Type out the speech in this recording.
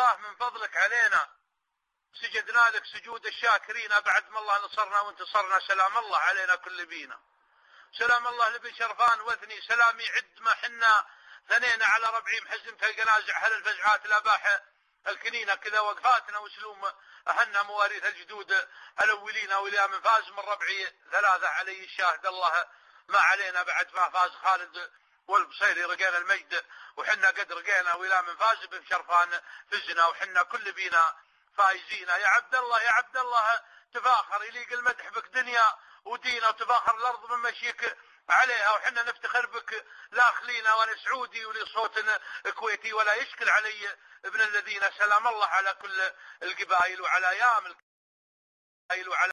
الله من فضلك علينا، سجدنا لك سجود الشاكرين بعد ما الله نصرنا وانتصرنا. سلام الله علينا كل بينا، سلام الله لبن شرفان وثني، سلام يعد ما حنا ثنينا على ربعي محزمة الجنازع هل الفزعات الاباحة الكنينة كذا وقفاتنا وسلوم أهنا مواريث الجدود الأولين وإلى من فاز من ربعي ثلاثة علي الشاهد الله ما علينا بعد ما فاز خالد والبصيري رقينا المجد وحنا قد رقينا وإلى من فاز بن شرفان فزنا وحنا كل بينا فايزين. يا عبد الله يا عبد الله تفاخر يليق المدح بك دنيا ودينا وتفاخر الأرض من مشيك عليها وحنا نفتخر بك لا خلينا وانا سعودي ولي صوت كويتي ولا يشكل علي ابن الذين. سلام الله على كل القبائل وعلى ايام القبائل وعلى